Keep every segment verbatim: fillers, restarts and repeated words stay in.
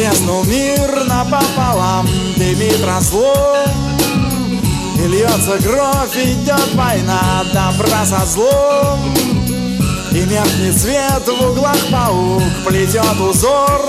треснул мир напополам, дымит разлом, и льется кровь, идет война добра со злом. И меркнет свет в углах, паук плетет узор,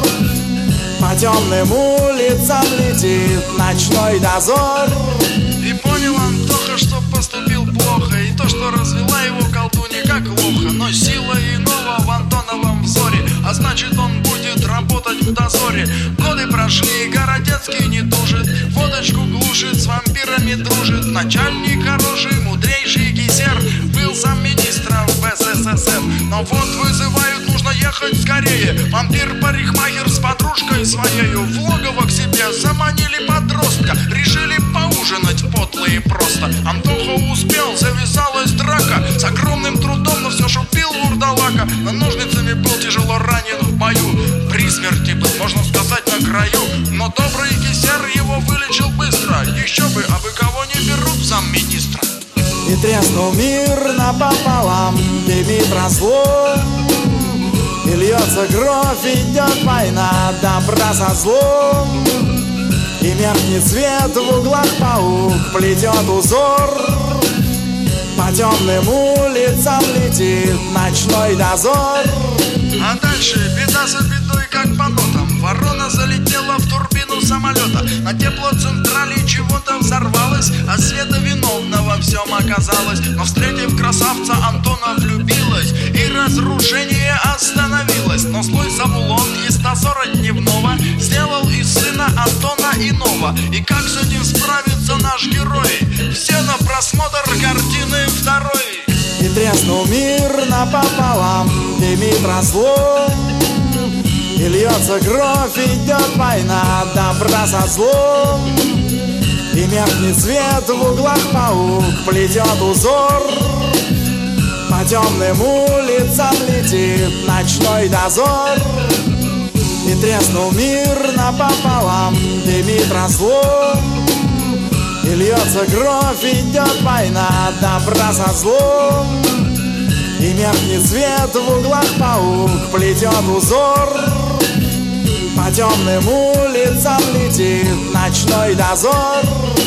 по темным улицам летит ночной дозор. И понял Антоха, что поступил плохо, и то, что развела его колдунья, как лоха. Но сила иного в Антоновом взоре, а значит, он будет работать в дозоре. Годы прошли, Городецкий не тужит, водочку глушит, с вампирами дружит. Начальник хороший, мудрейший Гисер, был замминистра в эс эс эс эр. Но вот вызывают, нужно ехать скорее. Вампир-парикмахер с подружкой своею в логово к себе заманили подростка. Решили поужинать подло и просто. Антоха успел, завязалась драка. С огромным трудом, но все шупил вурдалака. Но ножницами был тяжело ранен в бою. При смерти был, можно сказать, на краю. Но добрый Гисер его вылечил быстро. Еще бы, а вы кого не берут замминистра? И треснул мир напополам, дымит разлом, и льется кровь, идет война добра со злом. И меркнет свет в углах, паук плетет узор, по темным улицам летит ночной дозор. А дальше беда за бедой, как по нотам. Ворона залетела в турбину самолета. На теплоцентрале чего-то взорвалось, а Света виновна во всем оказалась. Но встретив красавца, Антона влюбилась, и разрушение остановилось. Но злой Завулон из дозора дневного сделал из сына Антона иного. И как с этим справится наш герой? Все на просмотр картины второй. И треснул мир напополам, дымит разлом, и льется кровь, идет война добра со злом. И меркнет свет в углах, паук плетет узор, по темным улицам летит ночной дозор. И треснул мир напополам, дымит разлом, и льется кровь, идет война добра со злом. И меркнет свет в углах, паук плетет узор, по темным улицам летит ночной дозор.